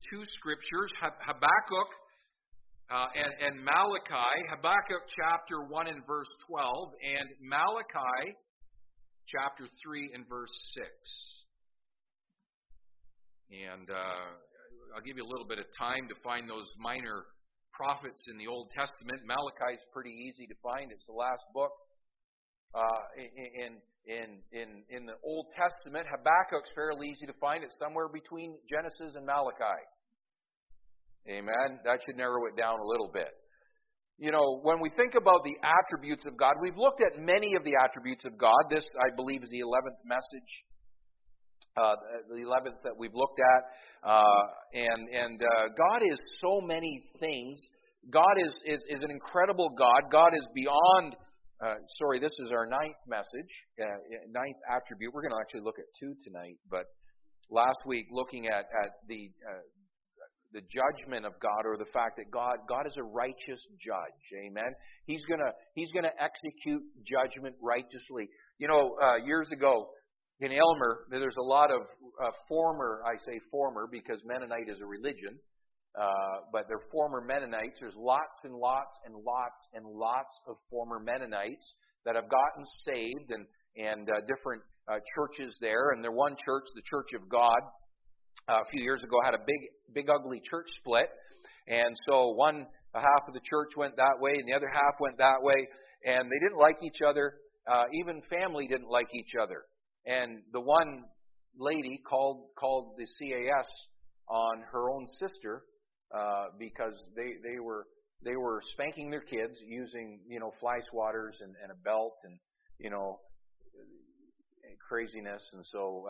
two scriptures, Habakkuk and Malachi. Habakkuk chapter 1 and verse 12, and Malachi chapter 3 and verse 6. And I'll give you a little bit of time to find those minor prophets in the Old Testament. Malachi is pretty easy to find. It's the last book in the Old Testament. Habakkuk's fairly easy to find. It's somewhere between Genesis and Malachi. Amen. That should narrow it down a little bit. You know, when we think about the attributes of God, we've looked at many of the attributes of God. This, I believe, is the 11th message. The 11th that we've looked at. God is so many things. God is an incredible God. God is beyond... this is our 9th message, 9th attribute. We're going to actually look at 2 tonight, but last week looking at the judgment of God, or the fact that God is a righteous judge. Amen. He's going to execute judgment righteously. You know, years ago in Aylmer, there's a lot of former, I say former because Mennonite is a religion, but they're former Mennonites. There's lots and lots and lots and lots of former Mennonites that have gotten saved, and different churches there. And their one church, the Church of God, a few years ago had a big ugly church split. And so one half of the church went that way, and the other half went that way, and they didn't like each other. Even family didn't like each other. And the one lady called the CAS on her own sister because they were spanking their kids using, you know, fly swatters and a belt and, you know, craziness. And so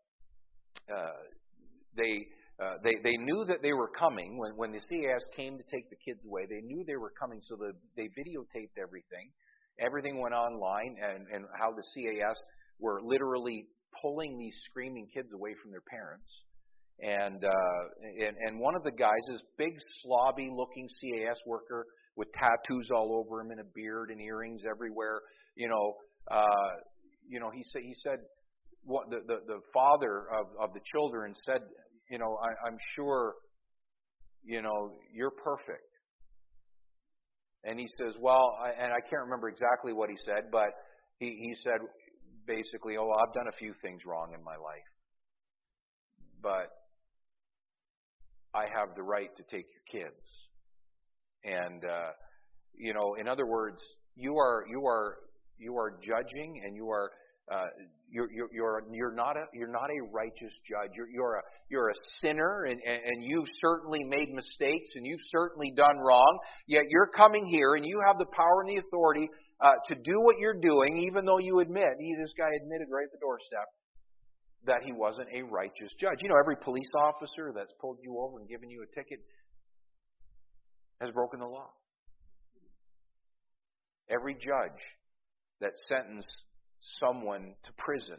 they knew that they were coming when the CAS came to take the kids away. They knew they were coming, so they videotaped everything. Everything went online, and how the CAS were literally pulling these screaming kids away from their parents. And one of the guys, this big slobby looking CAS worker with tattoos all over him and a beard and earrings everywhere, he said what the father of the children said, you know, I'm sure, you know, you're perfect. And he says, well, and I can't remember exactly what he said, but he said basically, I've done a few things wrong in my life, but I have the right to take your kids. And in other words, you are judging, and you're not a righteous judge. You're a sinner, and you've certainly made mistakes, and you've certainly done wrong. Yet you're coming here, and you have the power and the authority to do what you're doing, even though you admit, this guy admitted right at the doorstep that he wasn't a righteous judge. You know, every police officer that's pulled you over and given you a ticket has broken the law. Every judge that sentenced someone to prison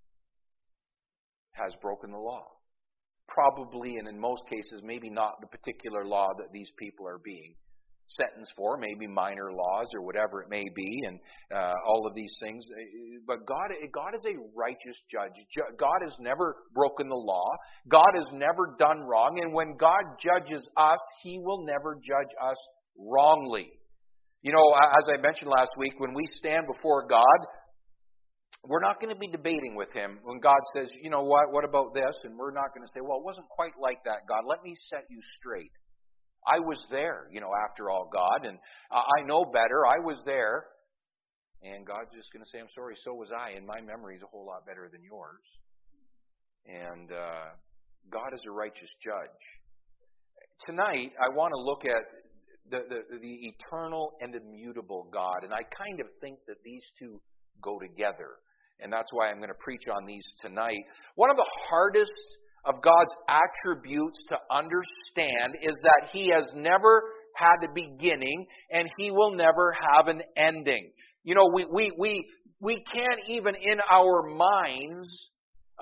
has broken the law. Probably, and in most cases, maybe not the particular law that these people are being sentenced for, maybe minor laws or whatever it may be, and all of these things. But God is a righteous judge. God has never broken the law. God has never done wrong. And when God judges us, He will never judge us wrongly. You know, as I mentioned last week, when we stand before God, we're not going to be debating with Him when God says, you know what about this? And we're not going to say, well, it wasn't quite like that, God. Let me set you straight. I was there, after all, God, and I know better. I was there. And God's just going to say, I'm sorry, so was I, and my memory is a whole lot better than yours. And God is a righteous judge. Tonight, I want to look at the eternal and immutable God, and I kind of think that these two go together. And that's why I'm going to preach on these tonight. One of the hardest of God's attributes to understand is that He has never had a beginning, and He will never have an ending. You know, we can't even in our minds,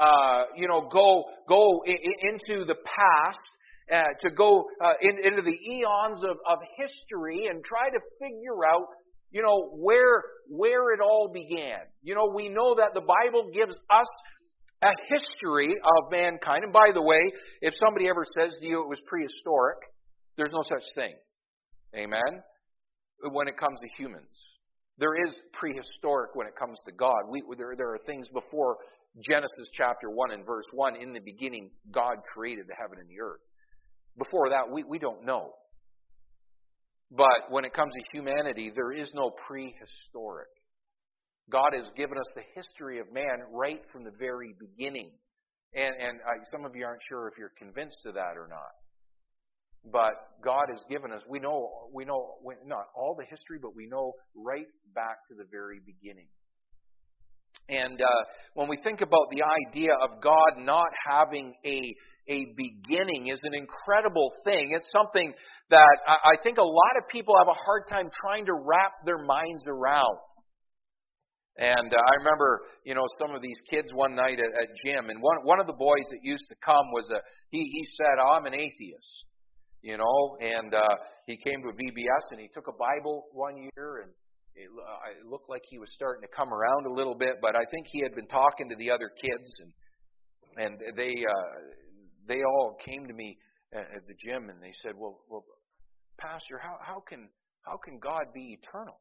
go into the past, to go into the eons of history and try to figure out, where it all began. We know that the Bible gives us a history of mankind. And by the way, if somebody ever says to you it was prehistoric, there's no such thing. Amen? When it comes to humans. There is prehistoric when it comes to God. There are things before Genesis chapter 1 and verse 1. In the beginning, God created the heaven and the earth. Before that, we don't know. But when it comes to humanity, there is no prehistoric. God has given us the history of man right from the very beginning. And some of you aren't sure if you're convinced of that or not. But God has given us, we know not all the history, but we know right back to the very beginning. And when we think about the idea of God not having a beginning is an incredible thing. It's something that I think a lot of people have a hard time trying to wrap their minds around. And I remember, some of these kids one night at gym, and one of the boys that used to come he said, "I'm an atheist." And he came to a VBS and he took a Bible one year, and it looked like he was starting to come around a little bit, but I think he had been talking to the other kids, and they all came to me at the gym and they said, well, Pastor, how can God be eternal?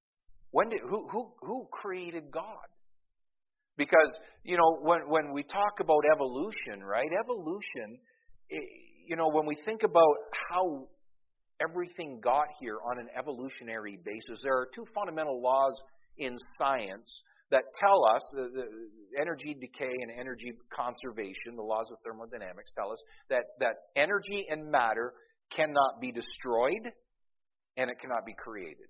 Who created God? Because when we talk about evolution, right? Evolution, when we think about how everything got here on an evolutionary basis, there are two fundamental laws in science that tell us, the energy decay and energy conservation, the laws of thermodynamics tell us that energy and matter cannot be destroyed and it cannot be created.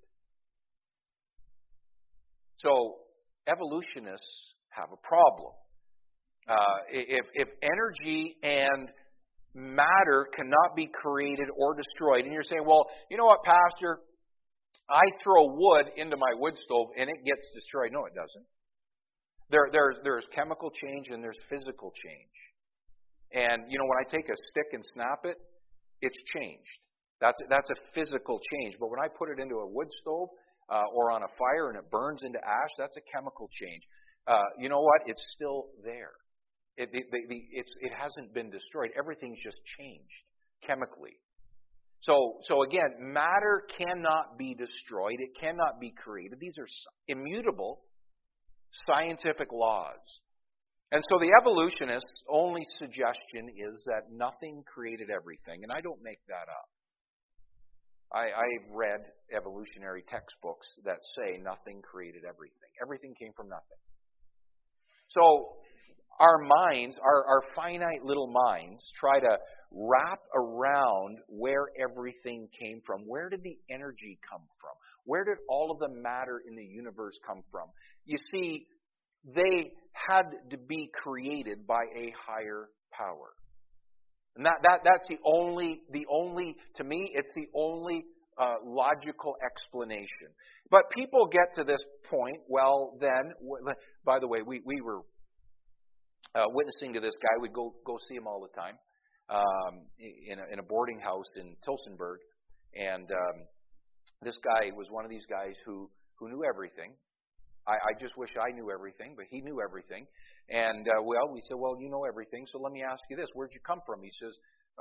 So evolutionists have a problem. If energy and matter cannot be created or destroyed, and you're saying, well, you know what, Pastor, I throw wood into my wood stove and it gets destroyed. No, it doesn't. There's chemical change and there's physical change. And when I take a stick and snap it, it's changed. That's a physical change. But when I put it into a wood stove or on a fire and it burns into ash, that's a chemical change. You know what? It's still there. It hasn't been destroyed. Everything's just changed chemically. So again, matter cannot be destroyed. It cannot be created. These are immutable scientific laws. And so the evolutionist's only suggestion is that nothing created everything. And I don't make that up. I've read evolutionary textbooks that say nothing created everything. Everything came from nothing. So our minds, our finite little minds, try to wrap around where everything came from. Where did the energy come from? Where did all of the matter in the universe come from? You see, they had to be created by a higher power. And that's the only, to me, it's the only logical explanation. But people get to this point, well then, by the way, we were witnessing to this guy. We'd go see him all the time in a boarding house in Tilsonburg. And this guy was one of these guys who knew everything. I just wish I knew everything, but he knew everything. And, we said, well, you know everything, so let me ask you this. Where'd you come from? He says,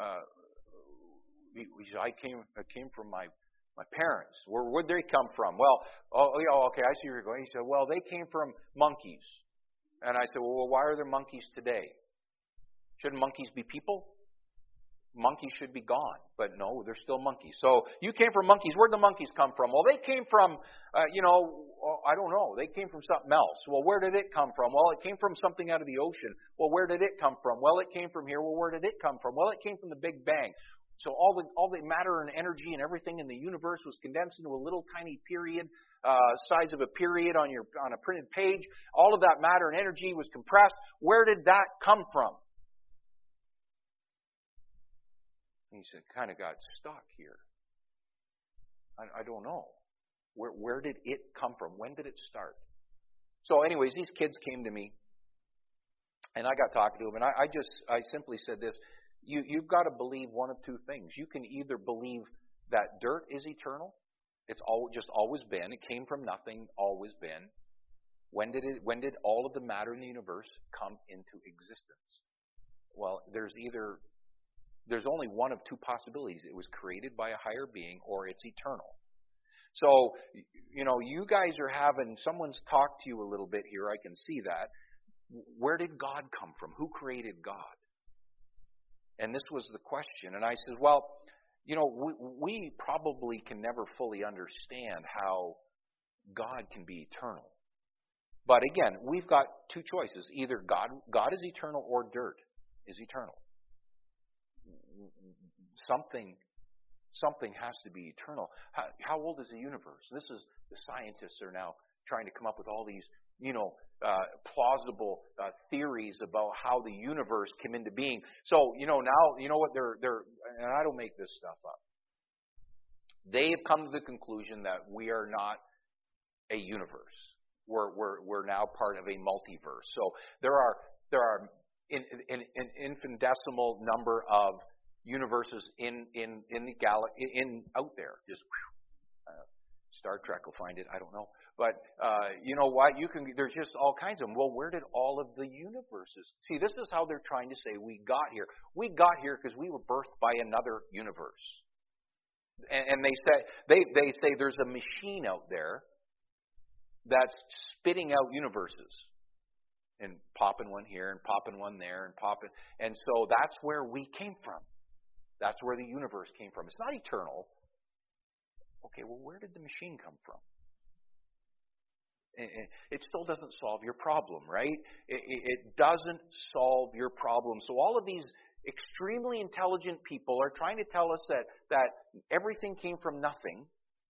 I came from my parents. Where'd they come from? Well, okay, I see where you're going. He said, well, they came from monkeys. And I said, well, why are there monkeys today? Shouldn't monkeys be people? Monkeys should be gone. But no, they're still monkeys. So you came from monkeys. Where'd the monkeys come from? Well, they came from, I don't know. They came from something else. Well, where did it come from? Well, it came from something out of the ocean. Well, where did it come from? Well, it came from here. Well, where did it come from? Well, it came from the Big Bang. So all the matter and energy and everything in the universe was condensed into a little tiny period, size of a period on a printed page. All of that matter and energy was compressed. Where did that come from? And he said, kind of got stuck here. I don't know. Where did it come from? When did it start? So anyways, these kids came to me, and I got talking to them, and I simply said this. You've got to believe one of two things. You can either believe that dirt is eternal. It's just always been. It came from nothing, always been. When did all of the matter in the universe come into existence? Well, there's only one of two possibilities. It was created by a higher being, or it's eternal. So, you guys are someone's talked to you a little bit here, I can see that. Where did God come from? Who created God? And this was the question. And I said, well, we probably can never fully understand how God can be eternal. But again, we've got two choices. Either God is eternal, or dirt is eternal. Something has to be eternal. How old is the universe? The scientists are now trying to come up with all these, plausible theories about how the universe came into being. So, now, what they're, and I don't make this stuff up. They have come to the conclusion that we are not a universe. We're now part of a multiverse. So there are an infinitesimal number of universes in the galaxy, out there. Just Star Trek will find it. I don't know, but you know what? There's just all kinds of them. Well, where did all of the universes? See, this is how they're trying to say we got here. We got here because we were birthed by another universe, and they say there's a machine out there that's spitting out universes. And popping one here, and popping one there, and popping. And so that's where we came from. That's where the universe came from. It's not eternal. Okay, well, where did the machine come from? It still doesn't solve your problem, right? It doesn't solve your problem. So all of these extremely intelligent people are trying to tell us that everything came from nothing.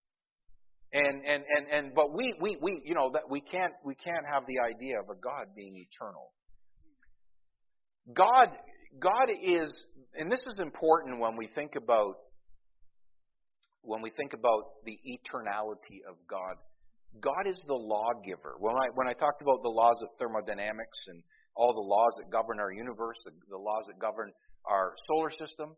But we can't have the idea of a God being eternal. God is, and this is important when we think about the eternality of God. God is the lawgiver. When I talked about the laws of thermodynamics and all the laws that govern our universe, the laws that govern our solar system,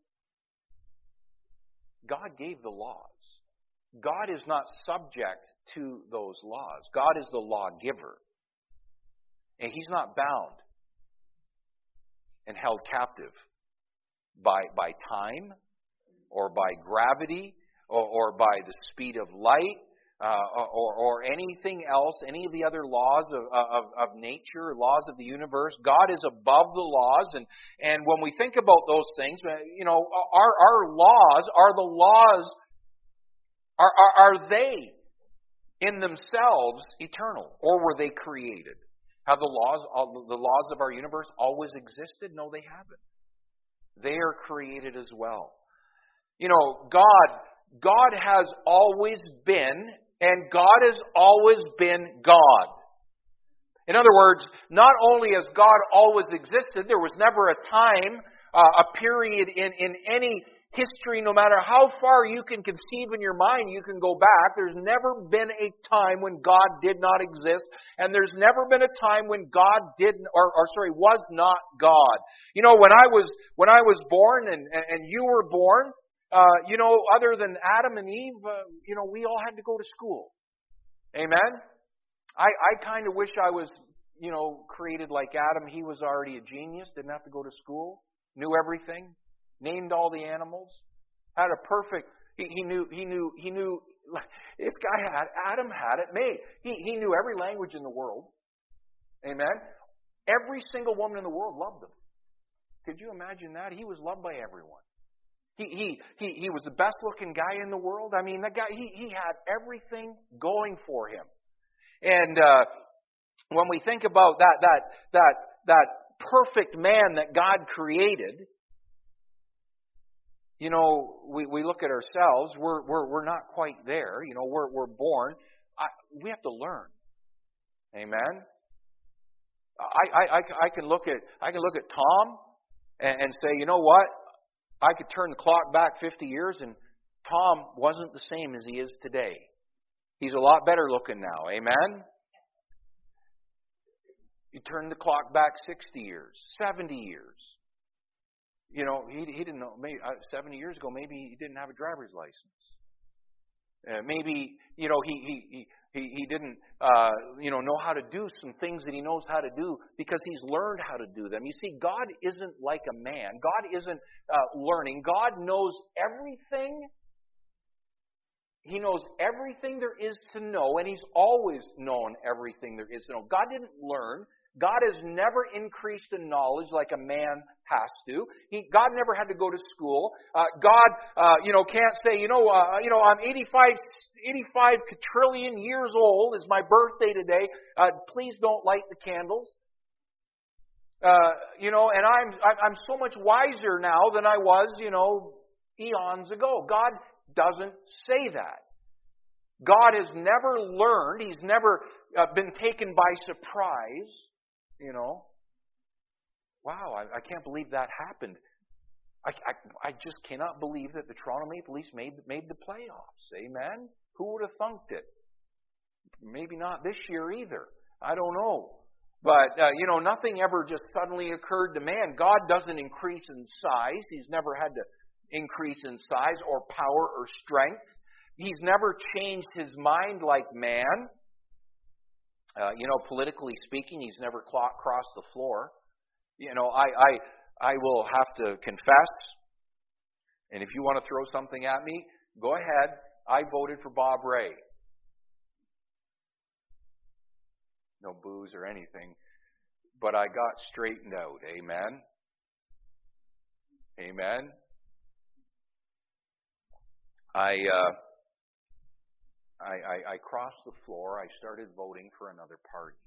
God gave the laws. God is not subject to those laws. God is the lawgiver. And He's not bound and held captive by time or by gravity or by the speed of light or anything else, any of the other laws of nature, laws of the universe. God is above the laws. And when we think about those things, our laws are the laws. Are they in themselves eternal, or were they created? Have the laws of our universe always existed? No, they haven't. They are created as well. God has always been, and God has always been God. In other words, not only has God always existed, there was never a time, a period in any history, no matter how far you can conceive in your mind, you can go back. There's never been a time when God did not exist, and there's never been a time when God was not God. When I was born and you were born, other than Adam and Eve, we all had to go to school. Amen? I kind of wish I was, created like Adam. He was already a genius, didn't have to go to school, knew everything. Named all the animals, had a perfect. He knew. This guy Adam had it made. He knew every language in the world. Amen. Every single woman in the world loved him. Could you imagine that? He was loved by everyone. He was the best looking guy in the world. I mean, that guy. He had everything going for him. And when we think about that perfect man that God created. We look at ourselves. We're not quite there. We're born. We have to learn. Amen. I can look at Tom and say, you know what? I could turn the clock back 50 years, and Tom wasn't the same as he is today. He's a lot better looking now. Amen. You turn the clock back 60 years, 70 years. He didn't know. Maybe 70 years ago, maybe he didn't have a driver's license. Maybe he He didn't, know how to do some things that he knows how to do because he's learned how to do them. You see, God isn't like a man. God isn't learning. God knows everything. He knows everything there is to know, and He's always known everything there is to know. God didn't learn. God has never increased in knowledge like a man has to. God never had to go to school. God, can't say, I'm 85 quadrillion years old. It's my birthday today. Please don't light the candles. And I'm so much wiser now than I was, eons ago. God doesn't say that. God has never learned. He's never been taken by surprise. Wow, I can't believe that happened. I just cannot believe that the Toronto Maple Leafs made the playoffs. Amen? Who would have thunked it? Maybe not this year either. I don't know. But, nothing ever just suddenly occurred to man. God doesn't increase in size. He's never had to increase in size or power or strength. He's never changed His mind like man. Politically speaking, He's never crossed the floor. I will have to confess, and if you want to throw something at me, go ahead. I voted for Bob Rae. No booze or anything, but I got straightened out. Amen? Amen? I crossed the floor. I started voting for another party.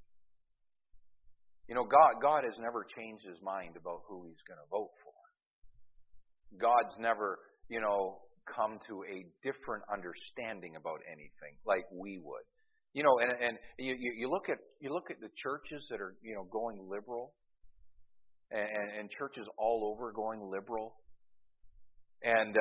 God has never changed His mind about who He's going to vote for. God's never, come to a different understanding about anything like we would. And you look at the churches that are, going liberal, and churches all over going liberal, and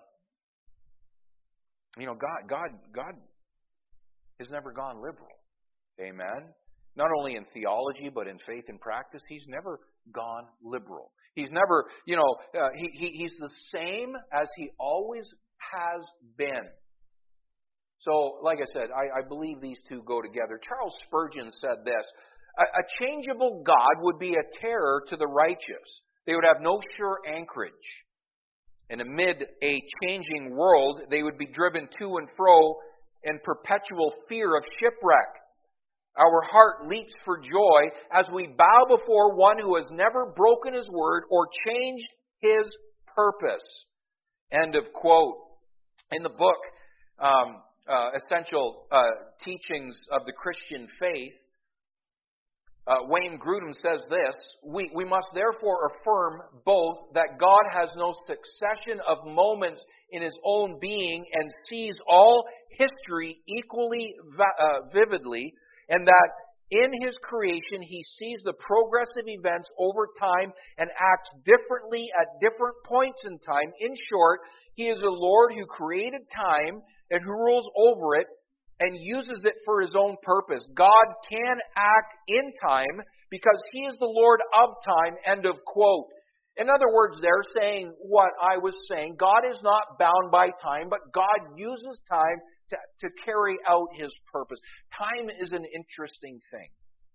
God has never gone liberal. Amen? Not only in theology, but in faith and practice, He's never gone liberal. He's never, He's the same as He always has been. So, like I said, I believe these two go together. Charles Spurgeon said this: a changeable God would be a terror to the righteous. They would have no sure anchorage. And amid a changing world, they would be driven to and fro in perpetual fear of shipwreck. Our heart leaps for joy as we bow before one who has never broken His word or changed His purpose. End of quote. In the book, Essential Teachings of the Christian Faith, Wayne Grudem says this: we must therefore affirm both that God has no succession of moments in His own being and sees all history equally vividly, and that in His creation He sees the progress of events over time and acts differently at different points in time. In short, He is a Lord who created time and who rules over it and uses it for His own purpose. God can act in time because He is the Lord of time. End of quote. In other words, they're saying what I was saying. God is not bound by time, but God uses time to carry out His purpose. Time is an interesting thing.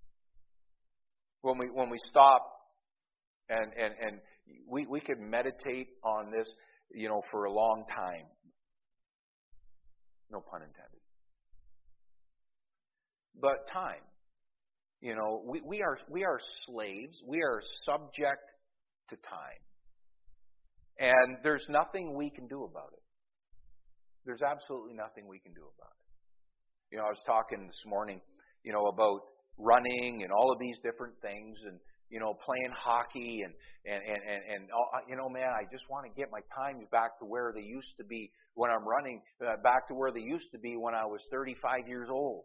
When we stop and we could meditate on this, for a long time. No pun intended. But time, we are slaves. We are subject to time. And there's nothing we can do about it. There's absolutely nothing we can do about it. I was talking this morning, about running and all of these different things, and playing hockey and man, I just want to get my times back to where they used to be when I'm running, back to where they used to be when I was 35 years old.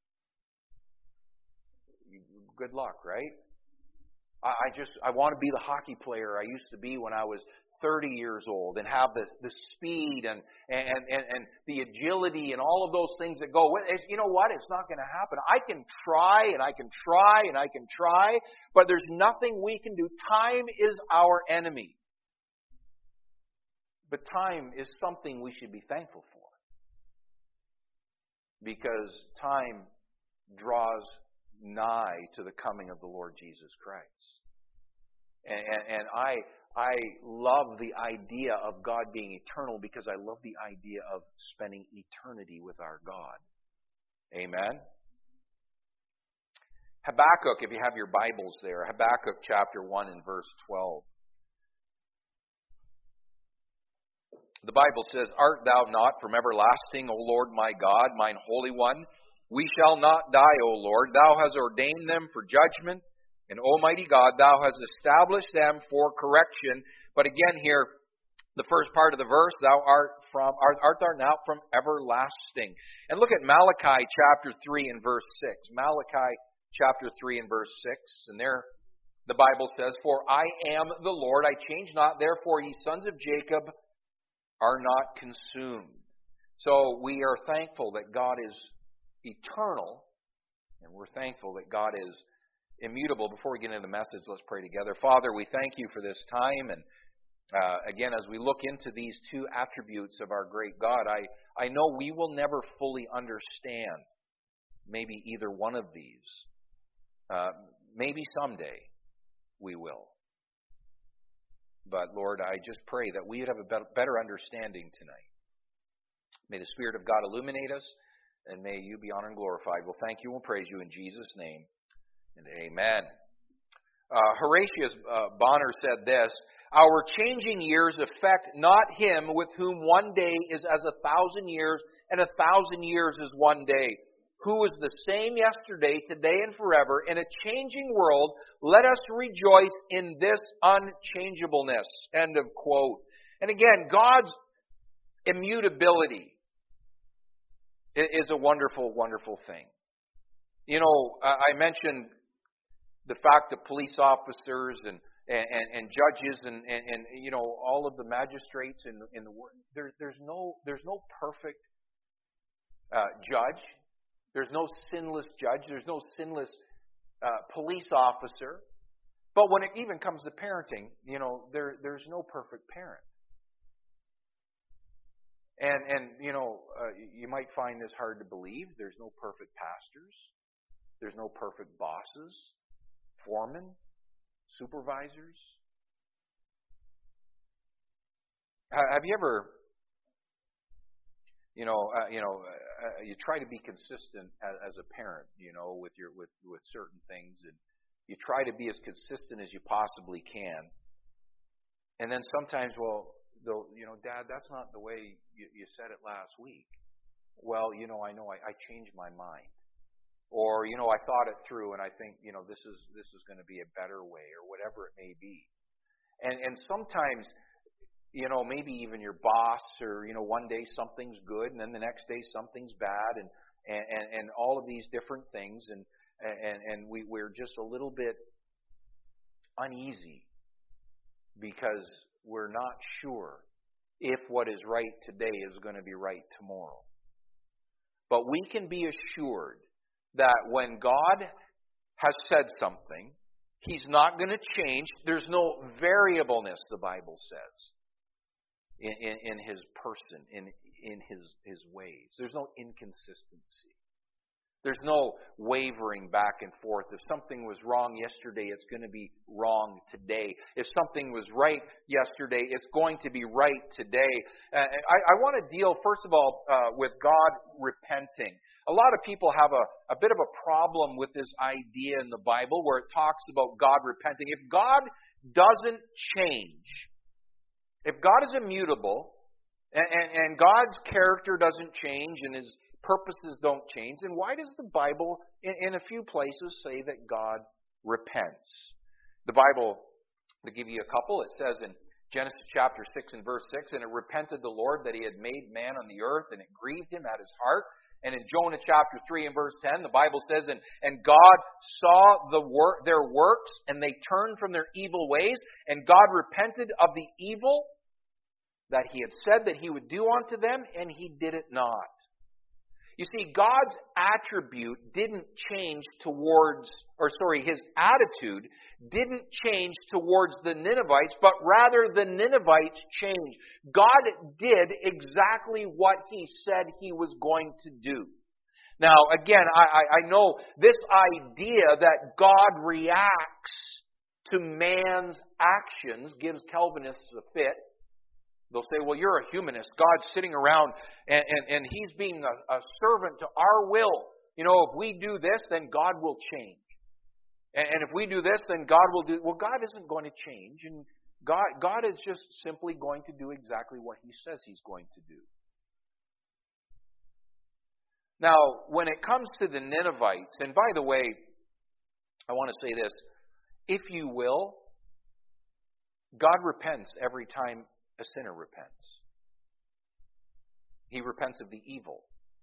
Good luck, right? I want to be the hockey player I used to be when I was 30 years old and have the speed and the agility and all of those things that go with it. You know what? It's not going to happen. I can try and I can try and I can try, but there's nothing we can do. Time is our enemy. But time is something we should be thankful for. because time draws nigh to the coming of the Lord Jesus Christ. And I love the idea of God being eternal because I love the idea of spending eternity with our God. Amen? Habakkuk, if you have your Bibles there, Habakkuk chapter 1 and verse 12. The Bible says, Art thou not from everlasting, O Lord my God, mine Holy One? We shall not die, O Lord. Thou hast ordained them for judgment, and Almighty God, Thou hast established them for correction. But again here, the first part of the verse, art thou not from everlasting? And look at Malachi chapter 3 and verse 6. Malachi chapter 3 and verse 6. And there the Bible says, For I am the Lord, I change not, therefore ye sons of Jacob are not consumed. So we are thankful that God is eternal, and we're thankful that God is immutable. Before we get into the message, let's pray together. Father, we thank You for this time, and again, as we look into these two attributes of our great God, I know we will never fully understand maybe either one of these. Maybe someday we will. But Lord, I just pray that we would have a better understanding tonight. May the Spirit of God illuminate us, and may You be honored and glorified. We'll thank You and praise You in Jesus' name, and amen. Horatius Bonner said this, Our changing years affect not him with whom one day is as 1,000 years, and 1,000 years is one day. Who is the same yesterday, today, and forever. In a changing world, let us rejoice in this unchangeableness. End of quote. And again, God's immutability is a wonderful, wonderful thing. You know, I mentioned the fact that police officers and judges and you know, all of the magistrates in the world, there's no perfect judge. There's no sinless judge. There's no sinless police officer. But when it even comes to parenting, you know, there's no perfect parent. And you know, you might find this hard to believe. There's no perfect pastors. There's no perfect bosses, foremen, supervisors. Have you ever, you try to be consistent as a parent, you know, with certain things, and you try to be as consistent as you possibly can. And then sometimes, Dad, that's not the way you said it last week. Well, I changed my mind. Or, I thought it through and I think, this is going to be a better way, or whatever it may be. And sometimes, maybe even your boss, or, one day something's good and then the next day something's bad, and all of these different things, and we're just a little bit uneasy because we're not sure if what is right today is going to be right tomorrow. But we can be assured that when God has said something, He's not going to change. There's no variableness, the Bible says, in His person, in His ways. There's no inconsistency. There's no wavering back and forth. If something was wrong yesterday, it's going to be wrong today. If something was right yesterday, it's going to be right today. I want to deal, first of all, with God repenting. A lot of people have a bit of a problem with this idea in the Bible where it talks about God repenting. If God doesn't change, if God is immutable, and God's character doesn't change, and His purposes don't change, then why does the Bible, in a few places, say that God repents? The Bible, to give you a couple, it says in Genesis chapter 6 and verse 6, And it repented the Lord that He had made man on the earth, and it grieved Him at His heart. And in Jonah chapter 3 and verse 10, the Bible says, And God saw their works, and they turned from their evil ways, and God repented of the evil that He had said that He would do unto them, and He did it not. You see, God's attribute didn't change His attitude didn't change towards the Ninevites, but rather the Ninevites changed. God did exactly what He said He was going to do. Now, again, I know this idea that God reacts to man's actions gives Calvinists a fit. They'll say, well, you're a humanist. God's sitting around and He's being a servant to our will. You know, if we do this, then God will change. And if we do this, then God will do... Well, God isn't going to change. And God is just simply going to do exactly what He says He's going to do. Now, when it comes to the Ninevites, and by the way, I want to say this. If you will, God repents every time a sinner repents. He repents of the evil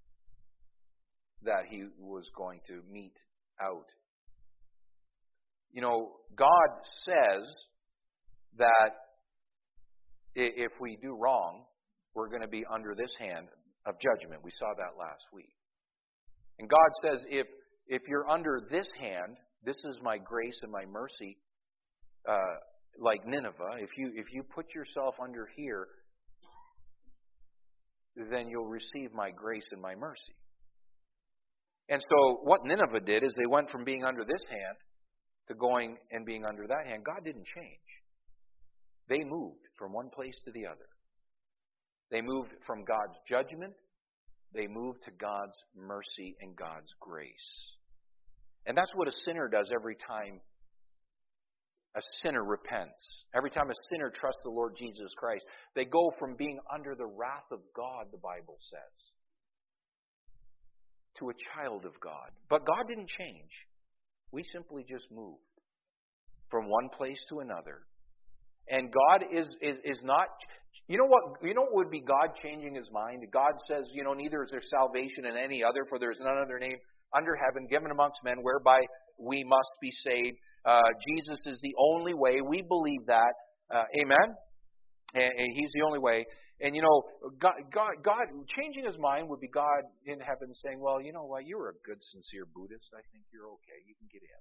that he was going to mete out. You know, God says that if we do wrong, we're going to be under this hand of judgment. We saw that last week. And God says, if you're under this hand, this is my grace and my mercy, like Nineveh. If you put yourself under here, then you'll receive my grace and my mercy. And so what Nineveh did is they went from being under this hand to going and being under that hand. God didn't change. They moved from one place to the other. They moved from God's judgment. They moved to God's mercy and God's grace. And that's what a sinner does every time a sinner repents. Every time a sinner trusts the Lord Jesus Christ, they go from being under the wrath of God, the Bible says, to a child of God. But God didn't change. We simply just moved from one place to another. And God is not... You know what would be God changing His mind? God says, neither is there salvation in any other, for there is none other name under heaven given amongst men whereby we must be saved. Jesus is the only way. We believe that. Amen? And He's the only way. And God changing His mind would be God in heaven saying, well, you know what? You're a good, sincere Buddhist. I think you're okay. You can get in.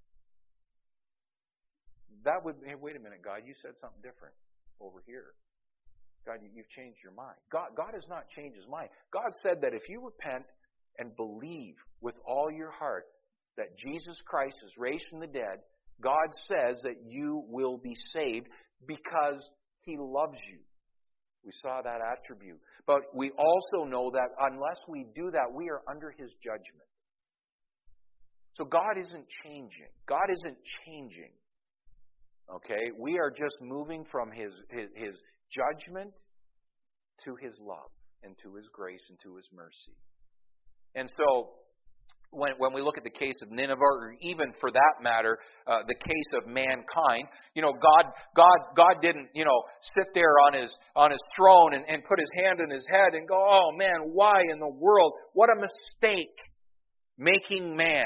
That would... Hey, wait a minute, God. You said something different over here. God, you've changed your mind. God has not changed His mind. God said that if you repent and believe with all your heart that Jesus Christ is raised from the dead, God says that you will be saved because He loves you. We saw that attribute. But we also know that unless we do that, we are under His judgment. So God isn't changing. God isn't changing. Okay? We are just moving from His judgment to His love and to His grace and to His mercy. And so when we look at the case of Nineveh, or even for that matter, the case of mankind, God didn't, sit there on his throne and put His hand on His head and go, oh man, why in the world? What a mistake making man.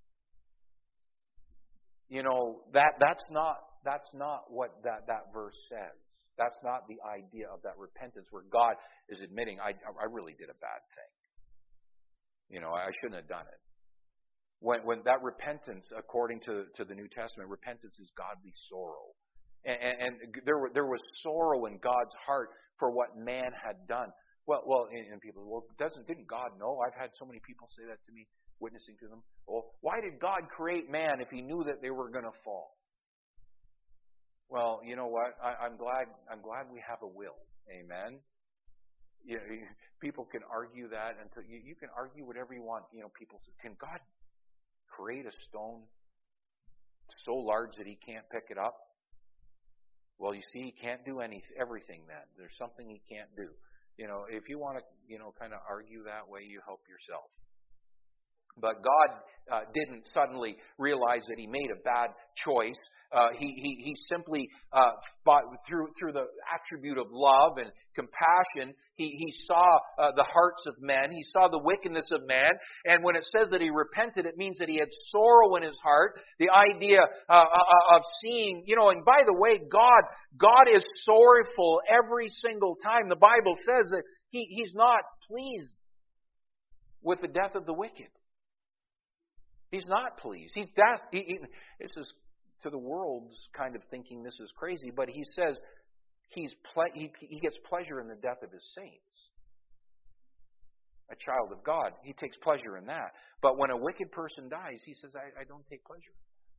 That's not what that verse says. That's not the idea of that repentance where God is admitting, I really did a bad thing. I shouldn't have done it. When that repentance, according to the New Testament, repentance is godly sorrow. And there was sorrow in God's heart for what man had done. Well, and people, didn't God know? I've had so many people say that to me, witnessing to them. Well, why did God create man if He knew that they were going to fall? Well, you know what? I'm glad we have a will. Amen. People can argue that until you can argue whatever you want. People say, can God create a stone so large that He can't pick it up? Well, you see, He can't do everything. Then there's something He can't do. If you want to, kind of argue that way, you help yourself. But God didn't suddenly realize that He made a bad choice. He simply, through the attribute of love and compassion, he saw the hearts of men. He saw the wickedness of man. And when it says that He repented, it means that He had sorrow in His heart. The idea of seeing, and by the way, God is sorrowful every single time. The Bible says that He's not pleased with the death of the wicked. He's not pleased. This is to the world's kind of thinking this is crazy, but He says He gets pleasure in the death of His saints. a child of God. He takes pleasure in that. But when a wicked person dies, he says, I don't take pleasure.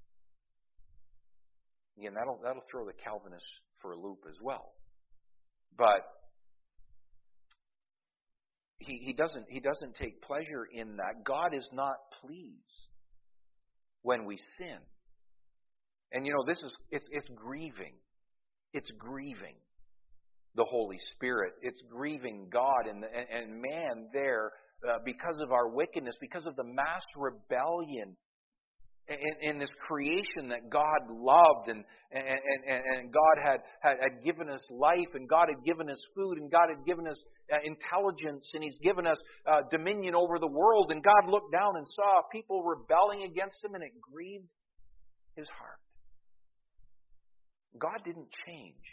Again, that'll throw the Calvinists for a loop as well. But he doesn't take pleasure in that. God is not pleased when we sin. And it's grieving. It's grieving the Holy Spirit. It's grieving God and man there because of our wickedness, because of the mass rebellion in this creation that God loved and God had given us life, and God had given us food, and God had given us intelligence, and He's given us dominion over the world. And God looked down and saw people rebelling against Him, and it grieved His heart. God didn't change.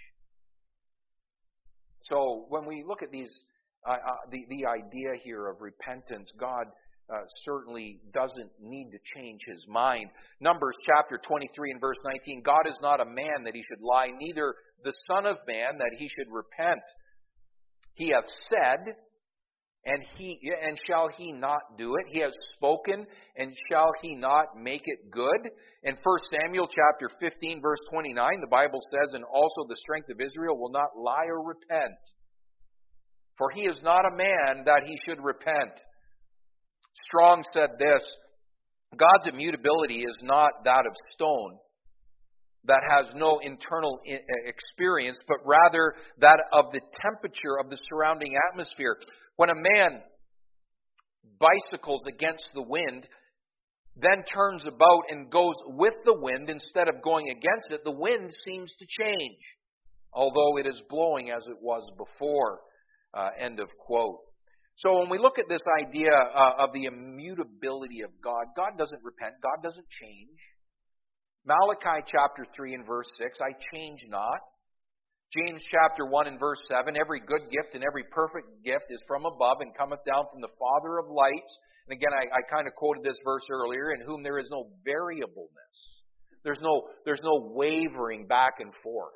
So when we look at these, the idea here of repentance, God certainly doesn't need to change His mind. Numbers chapter 23 and verse 19, God is not a man that He should lie, neither the Son of Man that He should repent. He hath said, and shall He not do it? He has spoken, and shall He not make it good? In 1 Samuel chapter 15 verse 29, the Bible says, and also the strength of Israel will not lie or repent. For He is not a man that He should repent. Strong said this, God's immutability is not that of stone that has no internal experience, but rather that of the temperature of the surrounding atmosphere. When a man bicycles against the wind, then turns about and goes with the wind instead of going against it, the wind seems to change, although it is blowing as it was before. End of quote. So when we look at this idea of the immutability of God, God doesn't repent, God doesn't change. Malachi chapter 3 and verse 6, I change not. James chapter 1 and verse 7, every good gift and every perfect gift is from above and cometh down from the Father of lights. And again, I kind of quoted this verse earlier, in whom there is no variableness. There's no wavering back and forth.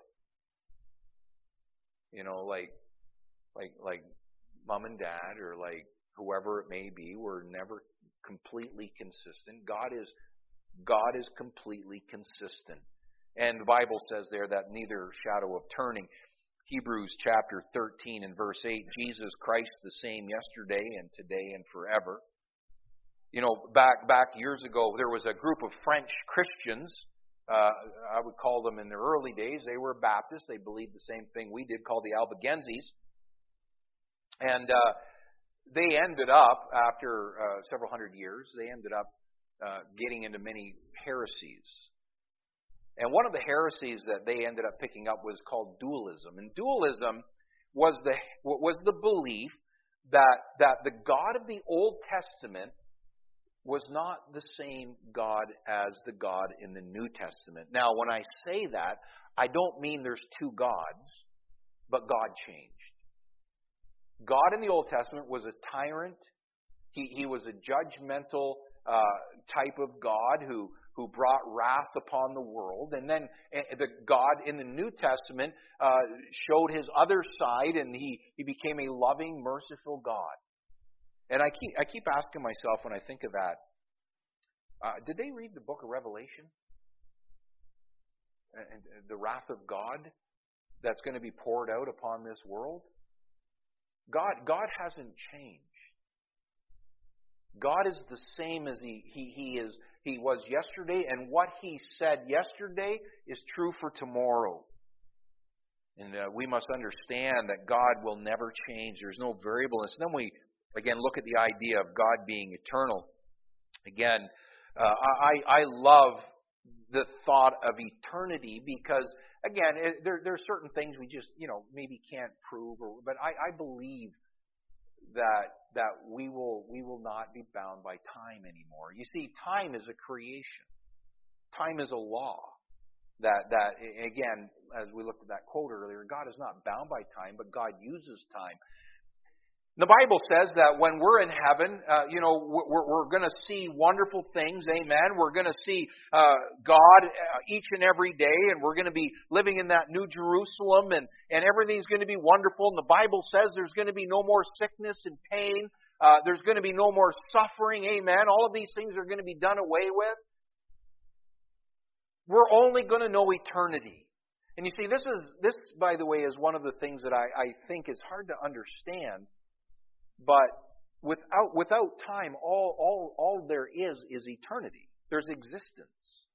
Like mom and dad, or like whoever it may be, we're never completely consistent. God is completely consistent. And the Bible says there that neither shadow of turning. Hebrews chapter 13 and verse 8, Jesus Christ the same yesterday and today and forever. Back years ago, there was a group of French Christians. I would call them, in their early days, they were Baptists. They believed the same thing we did, called the Albigenses. And they ended up, after several hundred years, they ended up getting into many heresies. And one of the heresies that they ended up picking up was called dualism. And dualism was the belief that the God of the Old Testament was not the same God as the God in the New Testament. Now, when I say that, I don't mean there's two gods, but God changed. God in the Old Testament was a tyrant. He was a judgmental type of God who brought wrath upon the world. And then the God in the New Testament showed His other side, and he became a loving, merciful God. And I keep asking myself when I think of that, did they read the book of Revelation? And the wrath of God that's going to be poured out upon this world? God hasn't changed. God is the same as He was yesterday, and what He said yesterday is true for tomorrow. And we must understand that God will never change. There's no variableness. And then we, again, look at the idea of God being eternal. Again, I love the thought of eternity because, again, there are certain things we just, maybe can't prove. But I believe that we will not be bound by time anymore. You see, time is a creation. Time is a law. That again, as we looked at that quote earlier, God is not bound by time, but God uses time. The Bible says that when we're in heaven, we're going to see wonderful things, amen. We're going to see God each and every day, and we're going to be living in that New Jerusalem, and everything's going to be wonderful. And the Bible says there's going to be no more sickness and pain, There's going to be no more suffering. Amen. All of these things are going to be done away with. We're only going to know eternity. And you see, this, by the way, is one of the things that I think is hard to understand. But without time, all there is eternity. There's existence.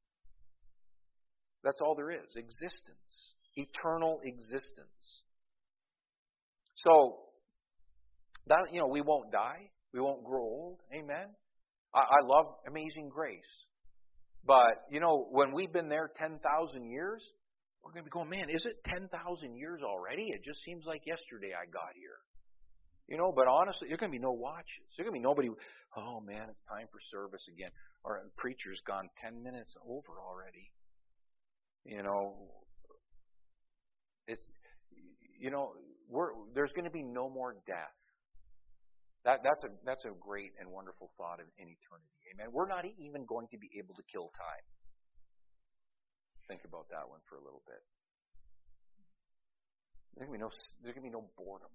That's all there is. Existence. Eternal existence. So, that, we won't die. We won't grow old. Amen. I love Amazing Grace. But, when we've been there 10,000 years, we're going to be going, man, is it 10,000 years already? It just seems like yesterday I got here. But honestly, there's going to be no watches. There's going to be nobody, oh man, it's time for service again. Or the preacher's gone 10 minutes over already. There's going to be no more death. That's a great and wonderful thought in eternity. Amen. We're not even going to be able to kill time. Think about that one for a little bit. There's going to be no boredom.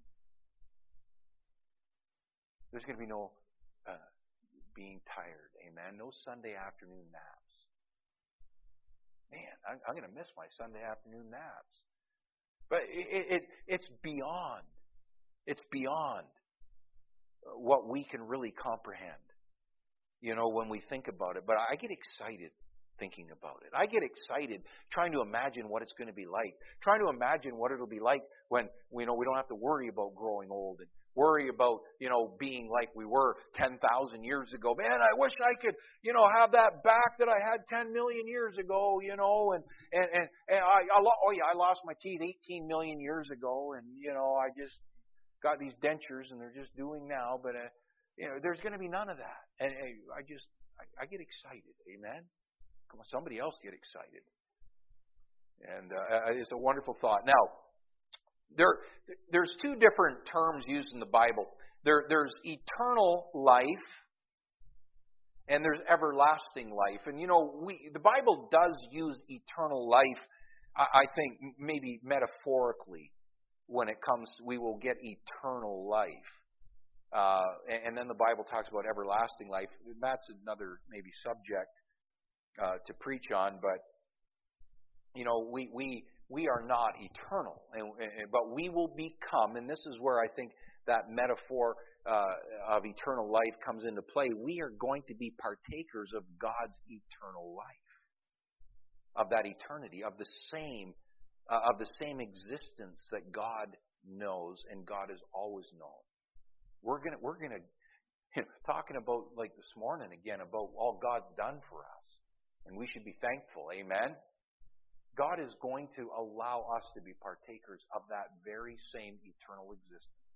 There's going to be no being tired. Amen. No Sunday afternoon naps. Man, I'm going to miss my Sunday afternoon naps. But it's beyond. It's beyond what we can really comprehend, when we think about it. But I get excited thinking about it. I get excited trying to imagine what it's going to be like. Trying to imagine what it'll be like when we don't have to worry about growing old and worry about, being like we were 10,000 years ago. Man, I wish I could, have that back that I had 10 million years ago, I lost my teeth 18 million years ago, and, I just got these dentures and they're just doing now, but, there's going to be none of that. And I get excited. Amen. Come on, somebody else get excited. And it's a wonderful thought. Now, there's two different terms used in the Bible. There's eternal life and there's everlasting life. And the Bible does use eternal life, I think, maybe metaphorically, when it comes, we will get eternal life. And then the Bible talks about everlasting life. That's another maybe subject to preach on, but we are not eternal, but we will become, and this is where I think that metaphor of eternal life comes into play. We are going to be partakers of God's eternal life, of that eternity, of the same existence that God knows and God has always known. We're gonna talking about, like this morning again, about all God's done for us, and we should be thankful. Amen. God is going to allow us to be partakers of that very same eternal existence.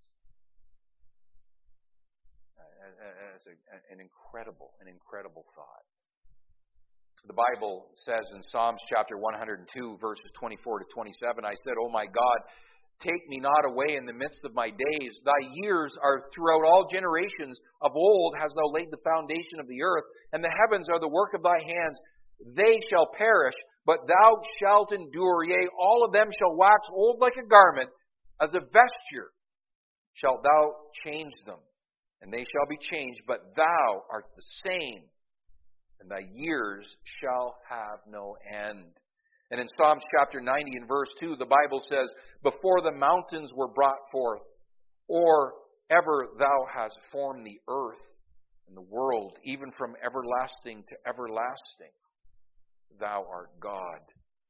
It's an incredible thought. The Bible says in Psalms chapter 102, verses 24 to 27, I said, "Oh my God, take me not away in the midst of my days. Thy years are throughout all generations. Of old hast thou laid the foundation of the earth, and the heavens are the work of thy hands. They shall perish, but thou shalt endure. Yea, all of them shall wax old like a garment. As a vesture shalt thou change them. And they shall be changed, but thou art the same, and thy years shall have no end." And in Psalms chapter 90 and verse 2, the Bible says, "Before the mountains were brought forth, or ever thou hast formed the earth and the world, even from everlasting to everlasting, thou art God."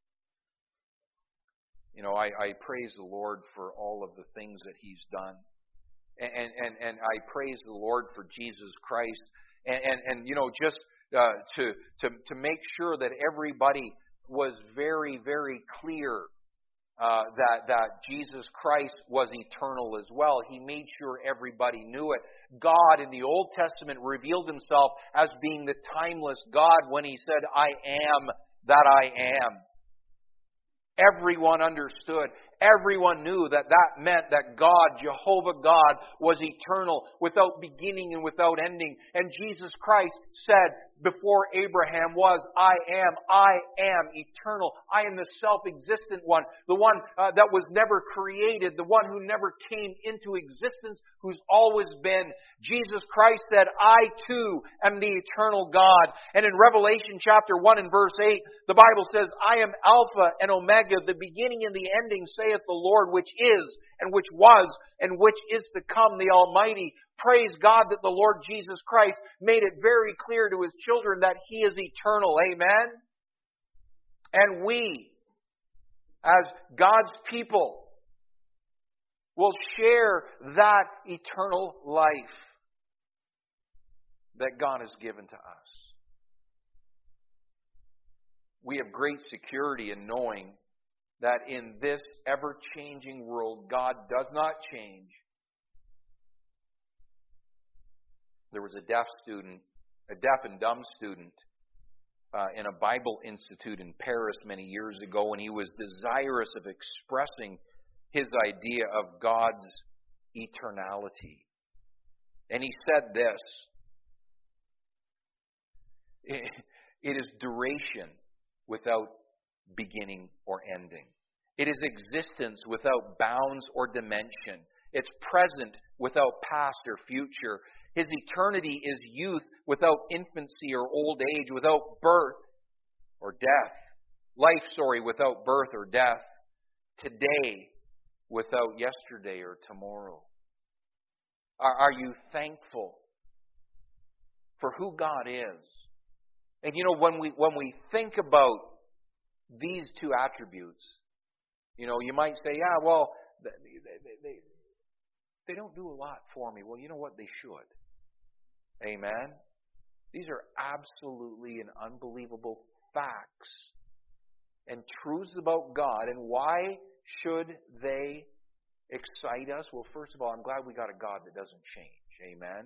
I praise the Lord for all of the things that He's done. And I praise the Lord for Jesus Christ. And just to make sure that everybody was very, very clear that Jesus Christ was eternal as well. He made sure everybody knew it. God in the Old Testament revealed Himself as being the timeless God when He said, "I am that I am." Everyone understood. everyone knew that that meant that God, Jehovah God, was eternal, without beginning and without ending. And Jesus Christ said, before Abraham was, I am eternal. I am the self-existent one, the one that was never created, the one who never came into existence, who's always been. Jesus Christ said, I too am the eternal God. And in Revelation chapter 1 and verse 8, the Bible says, I am Alpha and Omega, the beginning and the ending, saith the Lord, which is, and which was, and which is to come, the Almighty. Praise God that the Lord Jesus Christ made it very clear to His children that He is eternal. Amen? And we, as God's people, will share that eternal life that God has given to us. We have great security in knowing that in this ever-changing world, God does not change. There was a deaf and dumb student in a Bible institute in Paris many years ago, and he was desirous of expressing his idea of God's eternality. And he said this, it is duration without beginning or ending. It is existence without bounds or dimension. It's present without past or future. His eternity is youth without infancy or old age, without birth or death. Life, without birth or death. Today without yesterday or tomorrow. Are you thankful for who God is? And you know, when we think about these two attributes, you know, you might say, yeah, well, they don't do a lot for me. Well, you know what? They should. Amen? These are absolutely and unbelievable facts and truths about God. And why should they excite us? Well, first of all, I'm glad we got a God that doesn't change. Amen?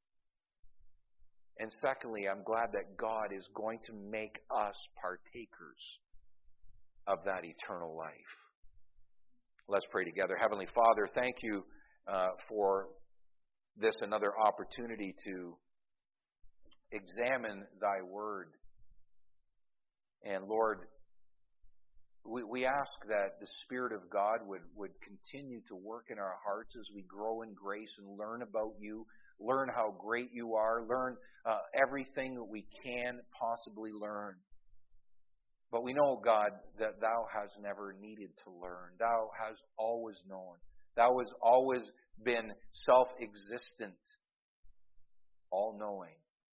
And secondly, I'm glad that God is going to make us partakers of that eternal life. Let's pray together. Heavenly Father, thank you for this another opportunity to examine Thy Word. And Lord, we ask that the Spirit of God would continue to work in our hearts as we grow in grace and learn about You, learn how great You are, learn everything that we can possibly learn. But we know, God, that Thou hast never needed to learn. Thou hast always known. Thou hast always been self-existent, all-knowing,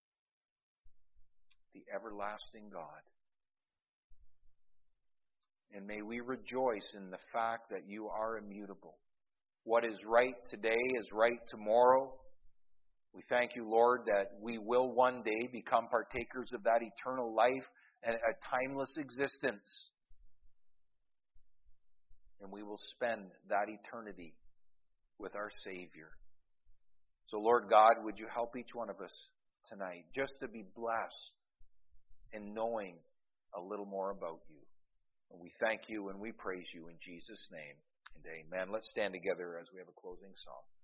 the everlasting God. And may we rejoice in the fact that You are immutable. What is right today is right tomorrow. We thank You, Lord, that we will one day become partakers of that eternal life and a timeless existence. And we will spend that eternity with our Savior. So, Lord God, would You help each one of us tonight just to be blessed in knowing a little more about You. And we thank You and we praise You in Jesus' name. And amen. Let's stand together as we have a closing song.